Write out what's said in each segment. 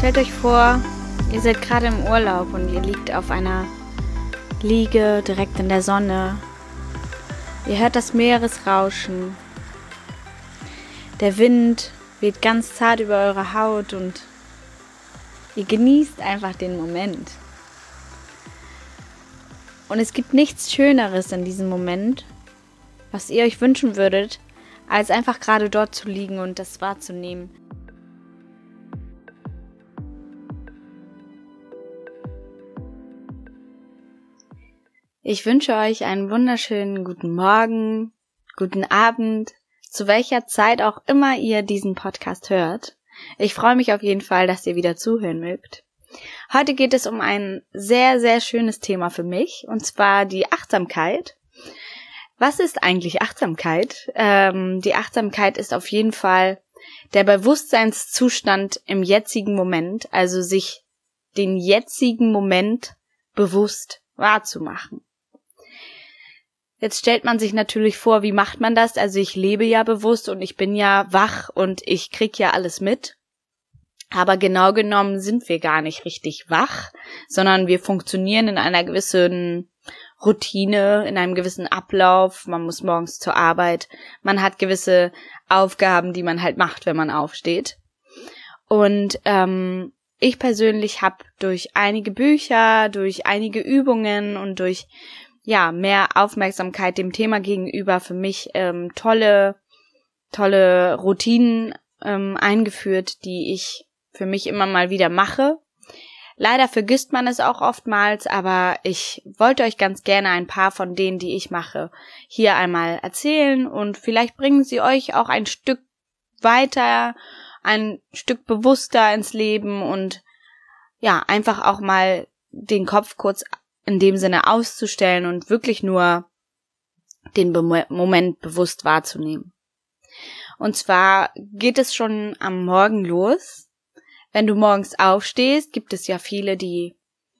Stellt euch vor, ihr seid gerade im Urlaub und ihr liegt auf einer Liege direkt in der Sonne. Ihr hört das Meeresrauschen. Der Wind weht ganz zart über eure Haut und ihr genießt einfach den Moment. Und es gibt nichts Schöneres in diesem Moment, was ihr euch wünschen würdet, als einfach gerade dort zu liegen und das wahrzunehmen. Ich wünsche euch einen wunderschönen guten Morgen, guten Abend, zu welcher Zeit auch immer ihr diesen Podcast hört. Ich freue mich auf jeden Fall, dass ihr wieder zuhören mögt. Heute geht es um ein sehr, sehr schönes Thema für mich, und zwar die Achtsamkeit. Was ist eigentlich Achtsamkeit? Die Achtsamkeit ist auf jeden Fall der Bewusstseinszustand im jetzigen Moment, also sich den jetzigen Moment bewusst wahrzumachen. Jetzt stellt man sich natürlich vor, wie macht man das? Also ich lebe ja bewusst und ich bin ja wach und ich krieg ja alles mit. Aber genau genommen sind wir gar nicht richtig wach, sondern wir funktionieren in einer gewissen Routine, in einem gewissen Ablauf. Man muss morgens zur Arbeit. Man hat gewisse Aufgaben, die man halt macht, wenn man aufsteht. Und ich persönlich habe durch einige Bücher, durch einige Übungen und durch mehr Aufmerksamkeit dem Thema gegenüber für mich tolle Routinen eingeführt, die ich für mich immer mal wieder mache. Leider vergisst man es auch oftmals, aber ich wollte euch ganz gerne ein paar von denen, die ich mache, hier einmal erzählen und vielleicht bringen sie euch auch ein Stück weiter, ein Stück bewusster ins Leben und einfach auch mal den Kopf kurz in dem Sinne auszustellen und wirklich nur den Moment bewusst wahrzunehmen. Und zwar geht es schon am Morgen los. Wenn du morgens aufstehst, gibt es ja viele, die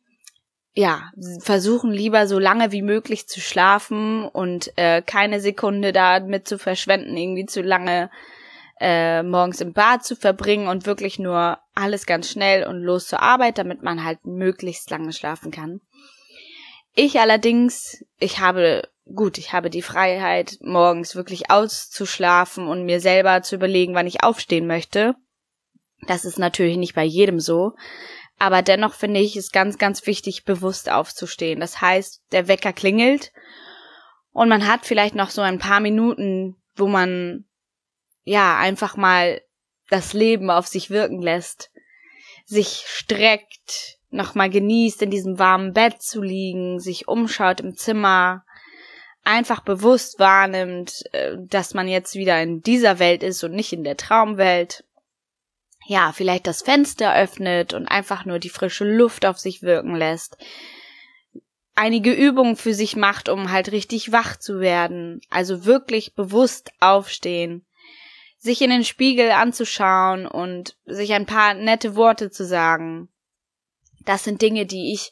versuchen lieber so lange wie möglich zu schlafen und keine Sekunde damit zu verschwenden, irgendwie zu lange morgens im Bad zu verbringen und wirklich nur alles ganz schnell und los zur Arbeit, damit man halt möglichst lange schlafen kann. Ich allerdings, ich habe die Freiheit, morgens wirklich auszuschlafen und mir selber zu überlegen, wann ich aufstehen möchte. Das ist natürlich nicht bei jedem so, aber dennoch finde ich es ganz, ganz wichtig, bewusst aufzustehen. Das heißt, der Wecker klingelt und man hat vielleicht noch so ein paar Minuten, wo man einfach mal das Leben auf sich wirken lässt, sich streckt, nochmal genießt, in diesem warmen Bett zu liegen, sich umschaut im Zimmer, einfach bewusst wahrnimmt, dass man jetzt wieder in dieser Welt ist und nicht in der Traumwelt. Ja, vielleicht das Fenster öffnet und einfach nur die frische Luft auf sich wirken lässt. Einige Übungen für sich macht, um halt richtig wach zu werden. Also wirklich bewusst aufstehen, sich in den Spiegel anzuschauen und sich ein paar nette Worte zu sagen. Das sind Dinge, die ich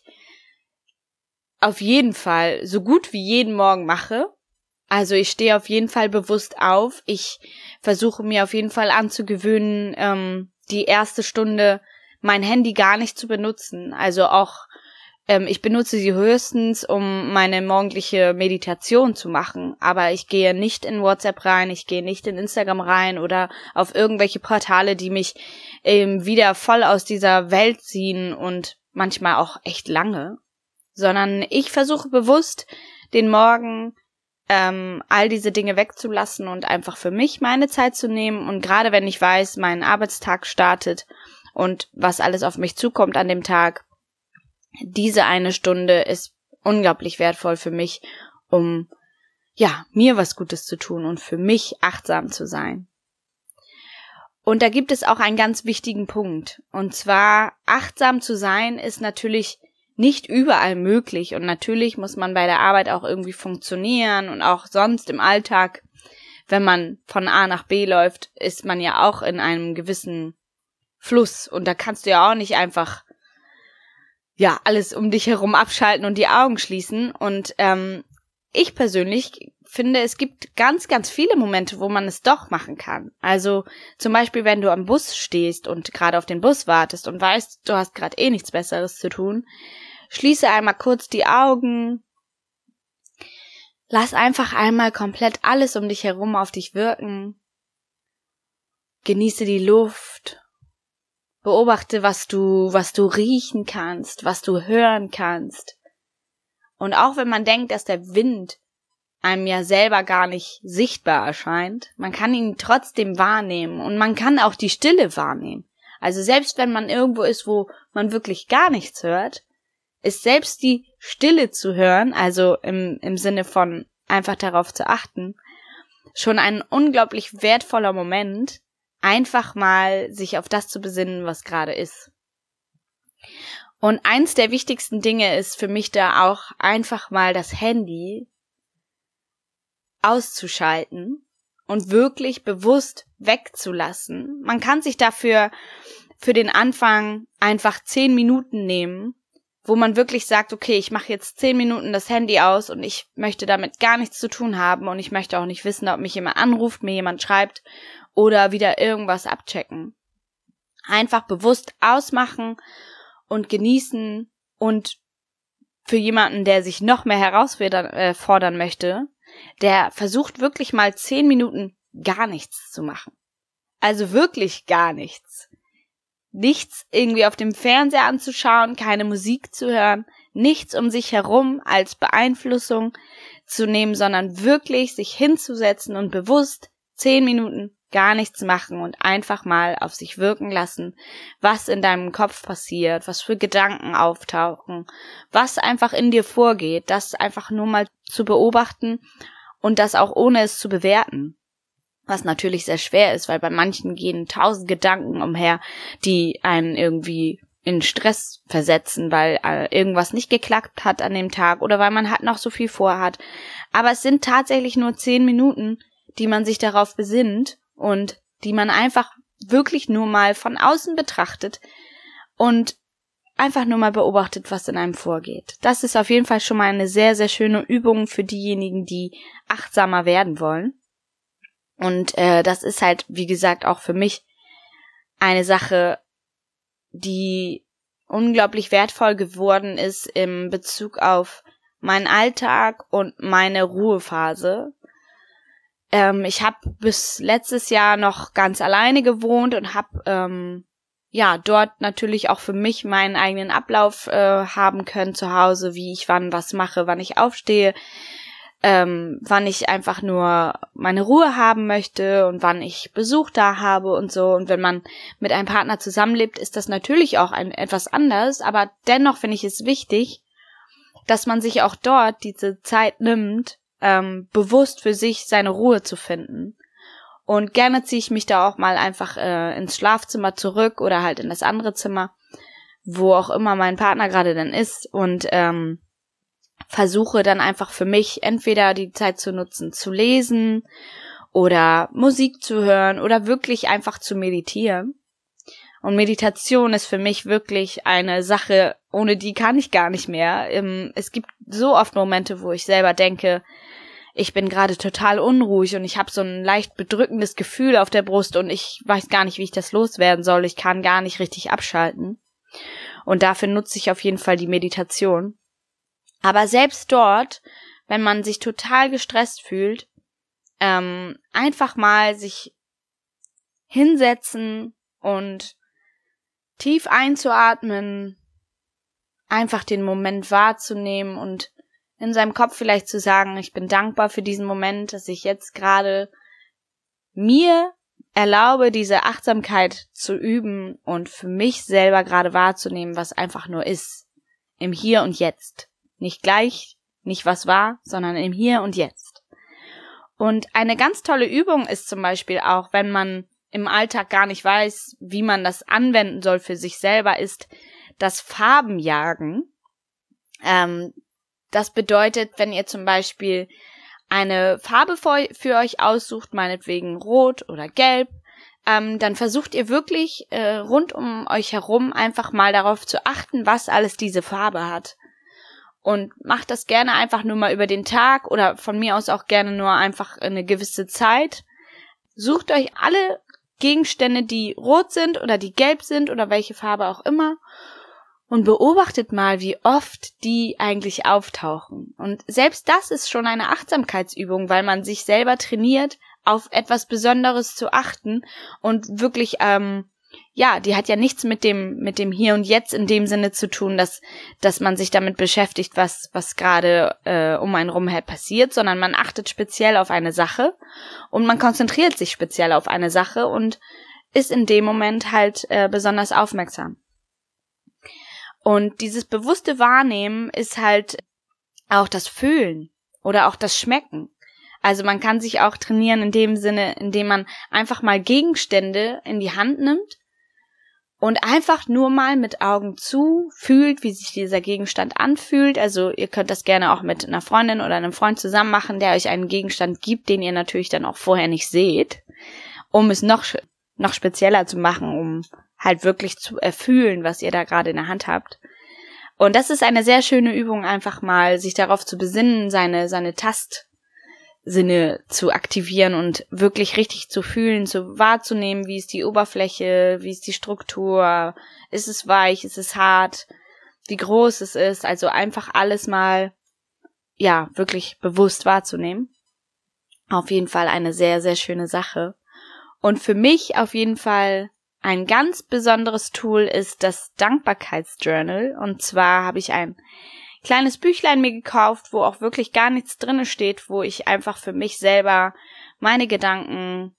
auf jeden Fall so gut wie jeden Morgen mache. Also ich stehe auf jeden Fall bewusst auf. Ich versuche mir auf jeden Fall anzugewöhnen, die erste Stunde mein Handy gar nicht zu benutzen. Also auch, ich benutze sie höchstens, um meine morgendliche Meditation zu machen. Aber ich gehe nicht in WhatsApp rein, ich gehe nicht in Instagram rein oder auf irgendwelche Portale, die mich wieder voll aus dieser Welt ziehen und manchmal auch echt lange. Sondern ich versuche bewusst, den Morgen all diese Dinge wegzulassen und einfach für mich meine Zeit zu nehmen. Und gerade wenn ich weiß, mein Arbeitstag startet und was alles auf mich zukommt an dem Tag, diese eine Stunde ist unglaublich wertvoll für mich, um mir was Gutes zu tun und für mich achtsam zu sein. Und da gibt es auch einen ganz wichtigen Punkt. Und zwar, achtsam zu sein ist natürlich nicht überall möglich und natürlich muss man bei der Arbeit auch irgendwie funktionieren und auch sonst im Alltag, wenn man von A nach B läuft, ist man ja auch in einem gewissen Fluss und da kannst du ja auch nicht einfach alles um dich herum abschalten und die Augen schließen und ich persönlich finde, es gibt ganz, ganz viele Momente, wo man es doch machen kann. Also zum Beispiel, wenn du am Bus stehst und gerade auf den Bus wartest und weißt, du hast gerade eh nichts Besseres zu tun, schließe einmal kurz die Augen, lass einfach einmal komplett alles um dich herum auf dich wirken, genieße die Luft, beobachte, was du riechen kannst, was du hören kannst. Und auch wenn man denkt, dass der Wind einem ja selber gar nicht sichtbar erscheint, man kann ihn trotzdem wahrnehmen und man kann auch die Stille wahrnehmen. Also selbst wenn man irgendwo ist, wo man wirklich gar nichts hört, ist selbst die Stille zu hören, also im Sinne von einfach darauf zu achten, schon ein unglaublich wertvoller Moment, einfach mal sich auf das zu besinnen, was gerade ist. Und eins der wichtigsten Dinge ist für mich da auch einfach mal das Handy auszuschalten und wirklich bewusst wegzulassen. Man kann sich dafür für den Anfang einfach 10 Minuten nehmen, wo man wirklich sagt, okay, ich mache jetzt 10 Minuten das Handy aus und ich möchte damit gar nichts zu tun haben und ich möchte auch nicht wissen, ob mich jemand anruft, mir jemand schreibt oder wieder irgendwas abchecken. Einfach bewusst ausmachen und genießen und für jemanden, der sich noch mehr herausfordern möchte, der versucht wirklich mal 10 Minuten gar nichts zu machen. Also wirklich gar nichts. Nichts irgendwie auf dem Fernseher anzuschauen, keine Musik zu hören, nichts um sich herum als Beeinflussung zu nehmen, sondern wirklich sich hinzusetzen und bewusst 10 Minuten gar nichts machen und einfach mal auf sich wirken lassen, was in deinem Kopf passiert, was für Gedanken auftauchen, was einfach in dir vorgeht, das einfach nur mal zu beobachten und das auch ohne es zu bewerten. Was natürlich sehr schwer ist, weil bei manchen gehen 1000 Gedanken umher, die einen irgendwie in Stress versetzen, weil irgendwas nicht geklappt hat an dem Tag oder weil man halt noch so viel vorhat. Aber es sind tatsächlich nur 10 Minuten, die man sich darauf besinnt und die man einfach wirklich nur mal von außen betrachtet und einfach nur mal beobachtet, was in einem vorgeht. Das ist auf jeden Fall schon mal eine sehr, sehr schöne Übung für diejenigen, die achtsamer werden wollen. Und das ist halt, wie gesagt, auch für mich eine Sache, die unglaublich wertvoll geworden ist im Bezug auf meinen Alltag und meine Ruhephase. Ich habe bis letztes Jahr noch ganz alleine gewohnt und habe dort natürlich auch für mich meinen eigenen Ablauf haben können zu Hause, wie ich wann was mache, wann ich aufstehe, wann ich einfach nur meine Ruhe haben möchte und wann ich Besuch da habe und so. Und wenn man mit einem Partner zusammenlebt, ist das natürlich auch etwas anders, aber dennoch finde ich es wichtig, dass man sich auch dort diese Zeit nimmt, bewusst für sich seine Ruhe zu finden. Und gerne ziehe ich mich da auch mal einfach ins Schlafzimmer zurück oder halt in das andere Zimmer, wo auch immer mein Partner gerade dann ist und versuche dann einfach für mich entweder die Zeit zu nutzen, zu lesen oder Musik zu hören oder wirklich einfach zu meditieren. Und Meditation ist für mich wirklich eine Sache, ohne die kann ich gar nicht mehr. Es gibt so oft Momente, wo ich selber denke, ich bin gerade total unruhig und ich habe so ein leicht bedrückendes Gefühl auf der Brust und ich weiß gar nicht, wie ich das loswerden soll. Ich kann gar nicht richtig abschalten. Und dafür nutze ich auf jeden Fall die Meditation. Aber selbst dort, wenn man sich total gestresst fühlt, einfach mal sich hinsetzen und tief einzuatmen, einfach den Moment wahrzunehmen und in seinem Kopf vielleicht zu sagen, ich bin dankbar für diesen Moment, dass ich jetzt gerade mir erlaube, diese Achtsamkeit zu üben und für mich selber gerade wahrzunehmen, was einfach nur ist, im Hier und Jetzt. Nicht gleich, nicht was war, sondern im Hier und Jetzt. Und eine ganz tolle Übung ist zum Beispiel auch, wenn man im Alltag gar nicht weiß, wie man das anwenden soll für sich selber, ist das Farbenjagen. Das bedeutet, wenn ihr zum Beispiel eine Farbe für euch aussucht, meinetwegen rot oder gelb, dann versucht ihr wirklich rund um euch herum einfach mal darauf zu achten, was alles diese Farbe hat. Und macht das gerne einfach nur mal über den Tag oder von mir aus auch gerne nur einfach eine gewisse Zeit. Sucht euch alle Gegenstände, die rot sind oder die gelb sind oder welche Farbe auch immer und beobachtet mal, wie oft die eigentlich auftauchen. Und selbst das ist schon eine Achtsamkeitsübung, weil man sich selber trainiert, auf etwas Besonderes zu achten und wirklich die hat ja nichts mit dem Hier und Jetzt in dem Sinne zu tun, dass man sich damit beschäftigt, was gerade um einen rum halt passiert, sondern man achtet speziell auf eine Sache und man konzentriert sich speziell auf eine Sache und ist in dem Moment halt besonders aufmerksam. Und dieses bewusste Wahrnehmen ist halt auch das Fühlen oder auch das Schmecken. Also man kann sich auch trainieren in dem Sinne, indem man einfach mal Gegenstände in die Hand nimmt und einfach nur mal mit Augen zu fühlt, wie sich dieser Gegenstand anfühlt. Also ihr könnt das gerne auch mit einer Freundin oder einem Freund zusammen machen, der euch einen Gegenstand gibt, den ihr natürlich dann auch vorher nicht seht, um es noch spezieller zu machen, um halt wirklich zu erfühlen, was ihr da gerade in der Hand habt. Und das ist eine sehr schöne Übung, einfach mal sich darauf zu besinnen, seine Tastssinne zu aktivieren und wirklich richtig zu fühlen, wahrzunehmen, wie ist die Oberfläche, wie ist die Struktur, ist es weich, ist es hart, wie groß es ist, also einfach alles mal, wirklich bewusst wahrzunehmen. Auf jeden Fall eine sehr, sehr schöne Sache. Und für mich auf jeden Fall ein ganz besonderes Tool ist das Dankbarkeitsjournal. Und zwar habe ich ein kleines Büchlein mir gekauft, wo auch wirklich gar nichts drinne steht, wo ich einfach für mich selber meine Gedanken,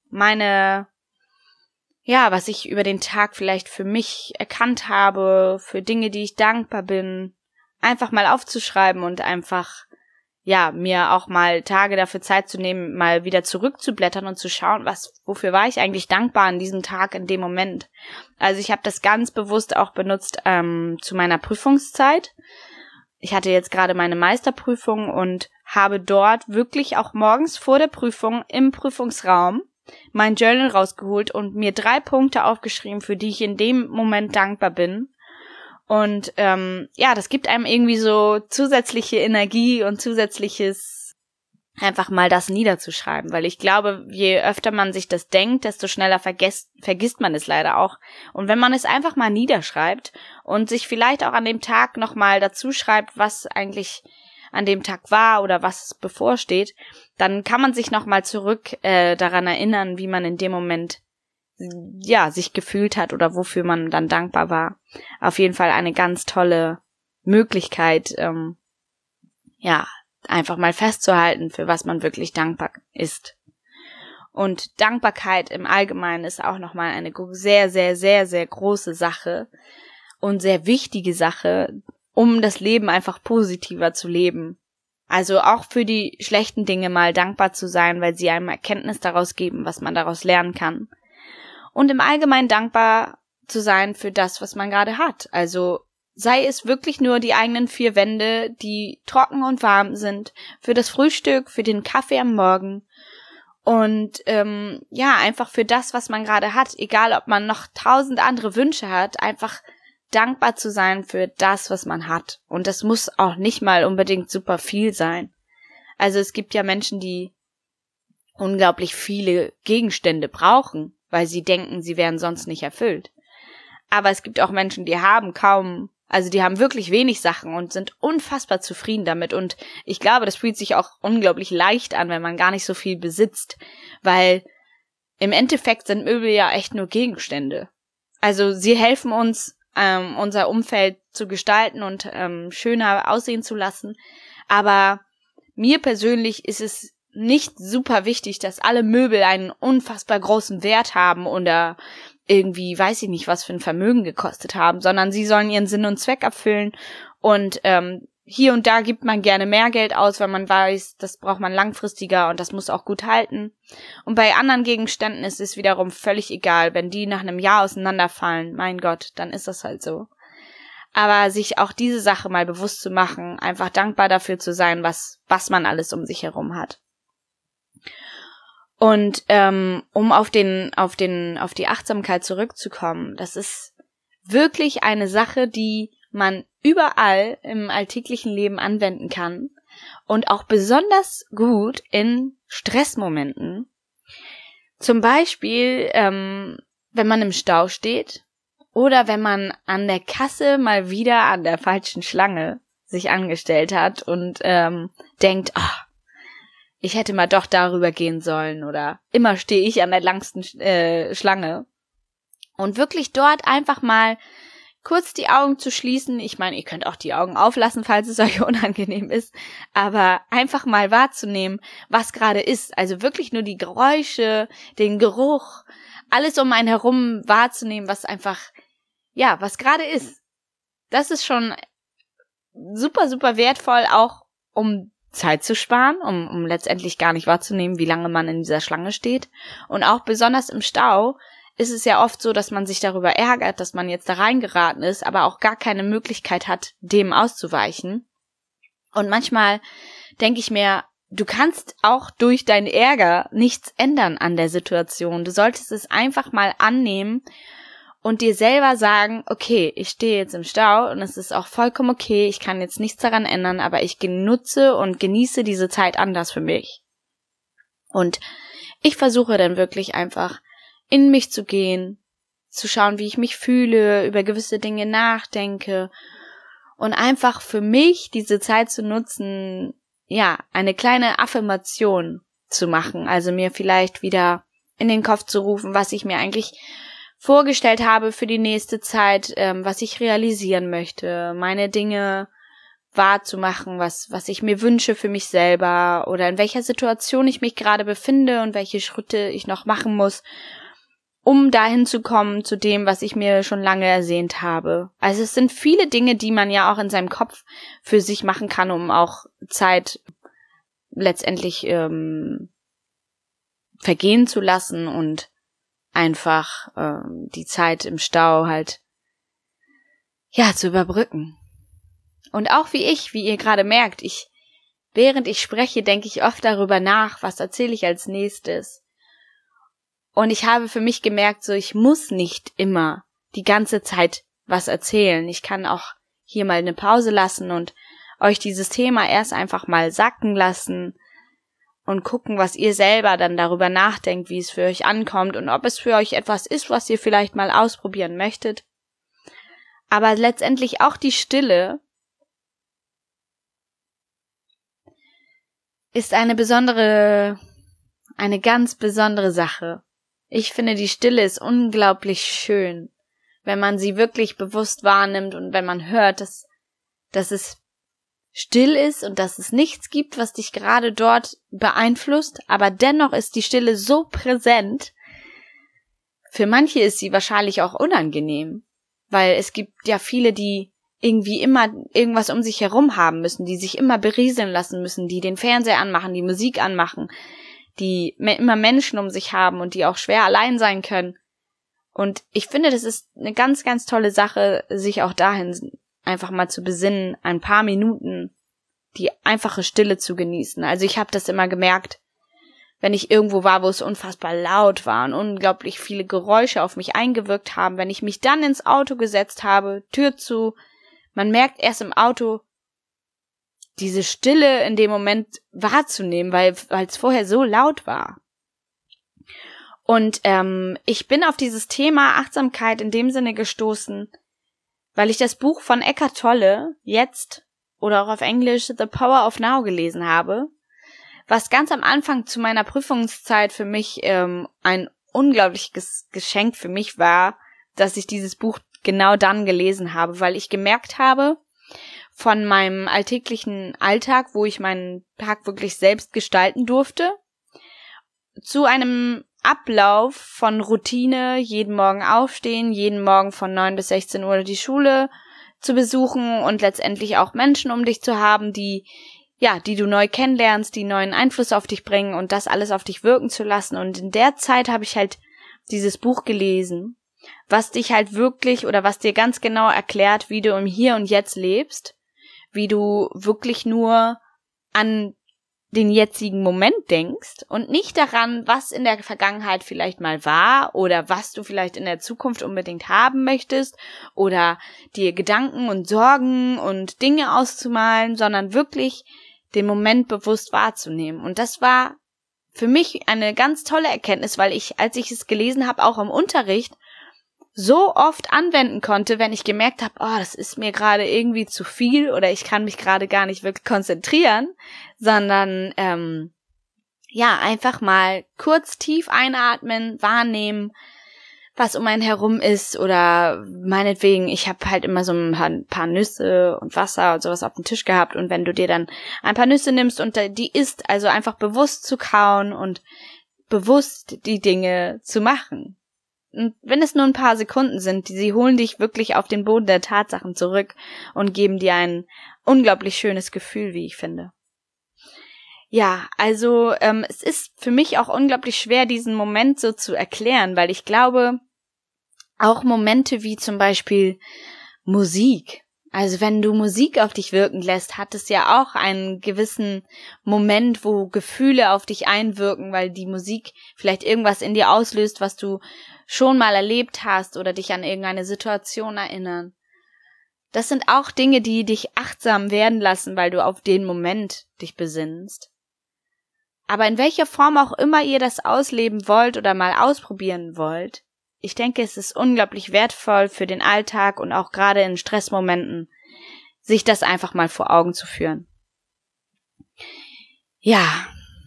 was ich über den Tag vielleicht für mich erkannt habe, für Dinge, die ich dankbar bin, einfach mal aufzuschreiben und einfach mir auch mal Tage dafür Zeit zu nehmen, mal wieder zurückzublättern und zu schauen, wofür war ich eigentlich dankbar an diesem Tag, in dem Moment. Also ich habe das ganz bewusst auch benutzt zu meiner Prüfungszeit. Ich hatte jetzt gerade meine Meisterprüfung und habe dort wirklich auch morgens vor der Prüfung im Prüfungsraum mein Journal rausgeholt und mir 3 Punkte aufgeschrieben, für die ich in dem Moment dankbar bin. Und das gibt einem irgendwie so zusätzliche Energie und zusätzliches einfach mal das niederzuschreiben, weil ich glaube, je öfter man sich das denkt, desto schneller vergisst man es leider auch. Und wenn man es einfach mal niederschreibt und sich vielleicht auch an dem Tag nochmal dazu schreibt, was eigentlich an dem Tag war oder was bevorsteht, dann kann man sich nochmal zurück daran erinnern, wie man in dem Moment sich gefühlt hat oder wofür man dann dankbar war. Auf jeden Fall eine ganz tolle Möglichkeit, einfach mal festzuhalten, für was man wirklich dankbar ist. Und Dankbarkeit im Allgemeinen ist auch nochmal eine sehr, sehr, sehr, sehr große Sache und sehr wichtige Sache, um das Leben einfach positiver zu leben. Also auch für die schlechten Dinge mal dankbar zu sein, weil sie einem Erkenntnis daraus geben, was man daraus lernen kann. Und im Allgemeinen dankbar zu sein für das, was man gerade hat. Also sei es wirklich nur die eigenen 4 Wände, die trocken und warm sind, für das Frühstück, für den Kaffee am Morgen und einfach für das, was man gerade hat. Egal, ob man noch 1000 andere Wünsche hat, einfach dankbar zu sein für das, was man hat. Und das muss auch nicht mal unbedingt super viel sein. Also es gibt ja Menschen, die unglaublich viele Gegenstände brauchen, weil sie denken, sie wären sonst nicht erfüllt. Aber es gibt auch Menschen, die haben wirklich wenig Sachen und sind unfassbar zufrieden damit. Und ich glaube, das fühlt sich auch unglaublich leicht an, wenn man gar nicht so viel besitzt. Weil im Endeffekt sind Möbel ja echt nur Gegenstände. Also sie helfen uns, unser Umfeld zu gestalten und schöner aussehen zu lassen. Aber mir persönlich ist es nicht super wichtig, dass alle Möbel einen unfassbar großen Wert haben oder irgendwie, weiß ich nicht, was für ein Vermögen gekostet haben, sondern sie sollen ihren Sinn und Zweck erfüllen und hier und da gibt man gerne mehr Geld aus, weil man weiß, das braucht man langfristiger und das muss auch gut halten. Und bei anderen Gegenständen ist es wiederum völlig egal, wenn die nach einem Jahr auseinanderfallen, mein Gott, dann ist das halt so. Aber sich auch diese Sache mal bewusst zu machen, einfach dankbar dafür zu sein, was man alles um sich herum hat. Und um auf die Achtsamkeit zurückzukommen, das ist wirklich eine Sache, die man überall im alltäglichen Leben anwenden kann und auch besonders gut in Stressmomenten. Zum Beispiel, wenn man im Stau steht oder wenn man an der Kasse mal wieder an der falschen Schlange sich angestellt hat und denkt, ich hätte mal doch darüber gehen sollen oder immer stehe ich an der langsten Schlange. Und wirklich dort einfach mal kurz die Augen zu schließen. Ich meine, ihr könnt auch die Augen auflassen, falls es euch unangenehm ist. Aber einfach mal wahrzunehmen, was gerade ist. Also wirklich nur die Geräusche, den Geruch, alles um einen herum wahrzunehmen, was einfach, ja, was gerade ist. Das ist schon super, super wertvoll, auch um Zeit zu sparen, um letztendlich gar nicht wahrzunehmen, wie lange man in dieser Schlange steht. Und auch besonders im Stau ist es ja oft so, dass man sich darüber ärgert, dass man jetzt da reingeraten ist, aber auch gar keine Möglichkeit hat, dem auszuweichen. Und manchmal denke ich mir, du kannst auch durch deinen Ärger nichts ändern an der Situation. Du solltest es einfach mal annehmen und dir selber sagen, okay, ich stehe jetzt im Stau und es ist auch vollkommen okay, ich kann jetzt nichts daran ändern, aber ich nutze und genieße diese Zeit anders für mich. Und ich versuche dann wirklich einfach in mich zu gehen, zu schauen, wie ich mich fühle, über gewisse Dinge nachdenke und einfach für mich diese Zeit zu nutzen, ja, eine kleine Affirmation zu machen, also mir vielleicht wieder in den Kopf zu rufen, was ich mir eigentlich vorgestellt habe für die nächste Zeit, was ich realisieren möchte, meine Dinge wahrzumachen, was ich mir wünsche für mich selber oder in welcher Situation ich mich gerade befinde und welche Schritte ich noch machen muss, um dahin zu kommen zu dem, was ich mir schon lange ersehnt habe. Also es sind viele Dinge, die man ja auch in seinem Kopf für sich machen kann, um auch Zeit letztendlich vergehen zu lassen und einfach die Zeit im Stau halt ja zu überbrücken. Und auch wie ihr gerade merkt, während ich spreche, denke ich oft darüber nach, was erzähle ich als nächstes. Und ich habe für mich gemerkt, so ich muss nicht immer die ganze Zeit was erzählen. Ich kann auch hier mal eine Pause lassen und euch dieses Thema erst einfach mal sacken lassen und gucken, was ihr selber dann darüber nachdenkt, wie es für euch ankommt und ob es für euch etwas ist, was ihr vielleicht mal ausprobieren möchtet. Aber letztendlich auch die Stille ist eine ganz besondere Sache. Ich finde, die Stille ist unglaublich schön, wenn man sie wirklich bewusst wahrnimmt und wenn man hört, dass es still ist und dass es nichts gibt, was dich gerade dort beeinflusst, aber dennoch ist die Stille so präsent. Für manche ist sie wahrscheinlich auch unangenehm, weil es gibt ja viele, die irgendwie immer irgendwas um sich herum haben müssen, die sich immer berieseln lassen müssen, die den Fernseher anmachen, die Musik anmachen, die immer Menschen um sich haben und die auch schwer allein sein können. Und ich finde, das ist eine ganz, ganz tolle Sache, sich auch dahin einfach mal zu besinnen, ein paar Minuten die einfache Stille zu genießen. Also ich habe das immer gemerkt, wenn ich irgendwo war, wo es unfassbar laut war und unglaublich viele Geräusche auf mich eingewirkt haben, wenn ich mich dann ins Auto gesetzt habe, Tür zu, man merkt erst im Auto, diese Stille in dem Moment wahrzunehmen, weil es vorher so laut war. Und ich bin auf dieses Thema Achtsamkeit in dem Sinne gestoßen, weil ich das Buch von Eckhart Tolle jetzt oder auch auf Englisch The Power of Now gelesen habe, was ganz am Anfang zu meiner Prüfungszeit für mich ein unglaubliches Geschenk für mich war, dass ich dieses Buch genau dann gelesen habe, weil ich gemerkt habe, von meinem alltäglichen Alltag, wo ich meinen Tag wirklich selbst gestalten durfte, zu einem Ablauf von Routine, jeden Morgen aufstehen, jeden Morgen von 9 bis 16 Uhr die Schule zu besuchen und letztendlich auch Menschen um dich zu haben, die du neu kennenlernst, die neuen Einfluss auf dich bringen und das alles auf dich wirken zu lassen. Und in der Zeit habe ich halt dieses Buch gelesen, was dich halt wirklich oder was dir ganz genau erklärt, wie du im Hier und Jetzt lebst, wie du wirklich nur an den jetzigen Moment denkst und nicht daran, was in der Vergangenheit vielleicht mal war oder was du vielleicht in der Zukunft unbedingt haben möchtest oder dir Gedanken und Sorgen und Dinge auszumalen, sondern wirklich den Moment bewusst wahrzunehmen. Und das war für mich eine ganz tolle Erkenntnis, weil ich, als ich es gelesen habe, auch im Unterricht, so oft anwenden konnte, wenn ich gemerkt habe, das ist mir gerade irgendwie zu viel oder ich kann mich gerade gar nicht wirklich konzentrieren, sondern einfach mal kurz tief einatmen, wahrnehmen, was um einen herum ist oder meinetwegen, ich habe halt immer so ein paar Nüsse und Wasser und sowas auf dem Tisch gehabt und wenn du dir dann ein paar Nüsse nimmst und die isst, also einfach bewusst zu kauen und bewusst die Dinge zu machen. Und wenn es nur ein paar Sekunden sind, sie holen dich wirklich auf den Boden der Tatsachen zurück und geben dir ein unglaublich schönes Gefühl, wie ich finde. Ja, also es ist für mich auch unglaublich schwer, diesen Moment so zu erklären, weil ich glaube, auch Momente wie zum Beispiel Musik, also wenn du Musik auf dich wirken lässt, hat es ja auch einen gewissen Moment, wo Gefühle auf dich einwirken, weil die Musik vielleicht irgendwas in dir auslöst, was du schon mal erlebt hast oder dich an irgendeine Situation erinnern. Das sind auch Dinge, die dich achtsam werden lassen, weil du auf den Moment dich besinnst. Aber in welcher Form auch immer ihr das ausleben wollt oder mal ausprobieren wollt, ich denke, es ist unglaublich wertvoll für den Alltag und auch gerade in Stressmomenten, sich das einfach mal vor Augen zu führen. Ja,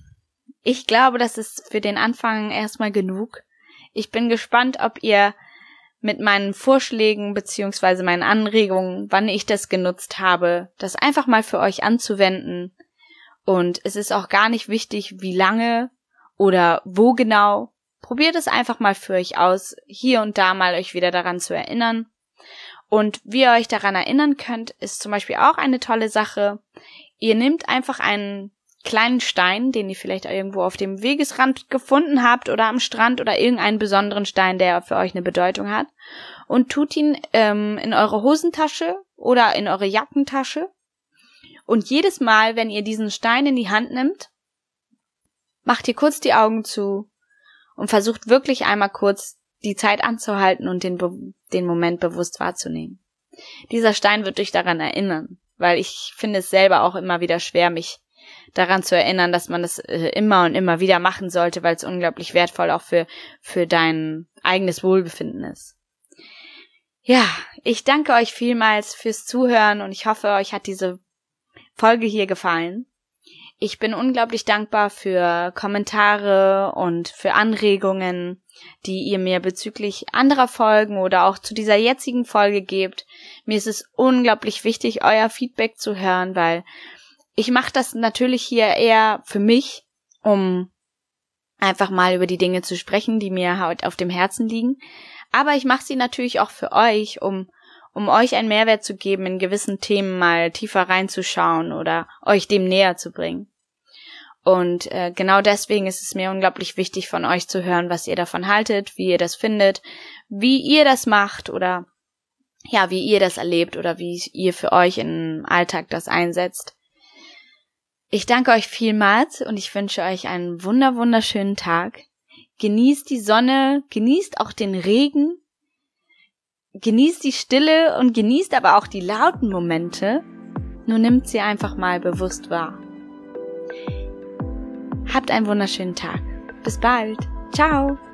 ich glaube, das ist für den Anfang erstmal genug. Ich bin gespannt, ob ihr mit meinen Vorschlägen bzw. meinen Anregungen, wann ich das genutzt habe, das einfach mal für euch anzuwenden. Und es ist auch gar nicht wichtig, wie lange oder wo genau. Probiert es einfach mal für euch aus, hier und da mal euch wieder daran zu erinnern. Und wie ihr euch daran erinnern könnt, ist zum Beispiel auch eine tolle Sache. Ihr nehmt einfach einen kleinen Stein, den ihr vielleicht irgendwo auf dem Wegesrand gefunden habt oder am Strand oder irgendeinen besonderen Stein, der für euch eine Bedeutung hat, und tut ihn in eure Hosentasche oder in eure Jackentasche. Und jedes Mal, wenn ihr diesen Stein in die Hand nimmt, macht ihr kurz die Augen zu und versucht wirklich einmal kurz die Zeit anzuhalten und den Moment bewusst wahrzunehmen. Dieser Stein wird euch daran erinnern, weil ich finde es selber auch immer wieder schwer, mich daran zu erinnern, dass man das immer und immer wieder machen sollte, weil es unglaublich wertvoll auch für dein eigenes Wohlbefinden ist. Ja, ich danke euch vielmals fürs Zuhören und ich hoffe, euch hat diese Folge hier gefallen. Ich bin unglaublich dankbar für Kommentare und für Anregungen, die ihr mir bezüglich anderer Folgen oder auch zu dieser jetzigen Folge gebt. Mir ist es unglaublich wichtig, euer Feedback zu hören, weil ich mache das natürlich hier eher für mich, um einfach mal über die Dinge zu sprechen, die mir halt auf dem Herzen liegen. Aber ich mache sie natürlich auch für euch, um euch einen Mehrwert zu geben, in gewissen Themen mal tiefer reinzuschauen oder euch dem näher zu bringen. Und genau deswegen ist es mir unglaublich wichtig, von euch zu hören, was ihr davon haltet, wie ihr das findet, wie ihr das macht oder ja, wie ihr das erlebt oder wie ihr für euch im Alltag das einsetzt. Ich danke euch vielmals und ich wünsche euch einen wunderschönen Tag. Genießt die Sonne, genießt auch den Regen, genießt die Stille und genießt aber auch die lauten Momente. Nur nimmt sie einfach mal bewusst wahr. Habt einen wunderschönen Tag. Bis bald. Ciao.